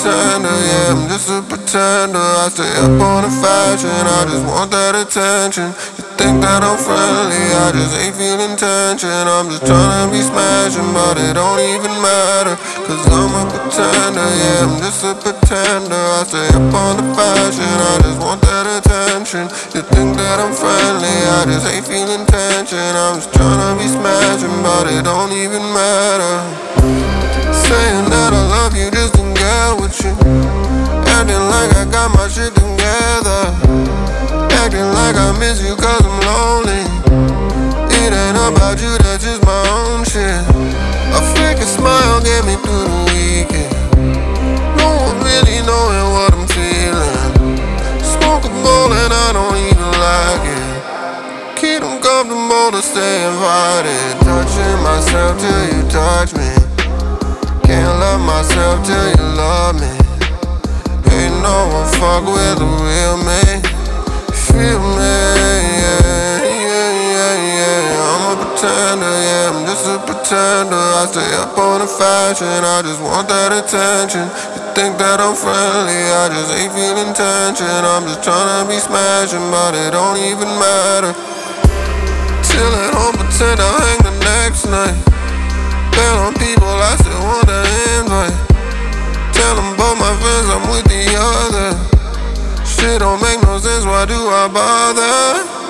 pretender, yeah, I'm just a pretender. I stay up on the fashion, I just want that attention. You think that I'm friendly, I just ain't feeling tension. I'm just tryna be smashing, but it don't even matter, cause I'm a pretender, yeah, I'm just a pretender. I stay up on the fashion, I just want that attention. You think that I'm friendly, I just ain't feeling tension. I'm just tryna be smashing, but it don't even matter. Saying that I love you just to get with you, acting like I got my shit together, acting like I miss you cause I'm lonely. It ain't about you, that's just my own shit. A fake smile get me through the weekend. No one really knowing what I'm feeling. Smoke a bowl and I don't even like it. Keep them comfortable to stay invited. Touching myself till you touch me. Can't love myself till you love me. Ain't no one fuck with the real me. Feel me, yeah, yeah, yeah, yeah. I'm a pretender, yeah, I'm just a pretender. I stay up on the fashion, I just want that attention. You think that I'm friendly, I just ain't feeling tension. I'm just tryna be smashing, but it don't even matter. Till at home, pretend I'll hang the next night. Tell on people I still want the invite. Tell them both my friends I'm with the other. Shit don't make no sense, why do I bother?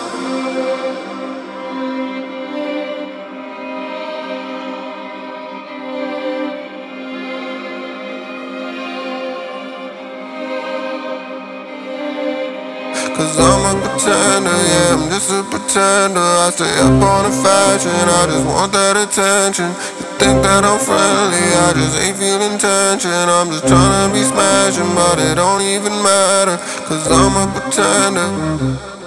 Cause I'm a pretender, yeah, I'm just a pretender. I stay up on the fashion, I just want that attention. You think that I'm friendly, I just ain't feeling tension. I'm just tryna be smashing, but it don't even matter, cause I'm a pretender.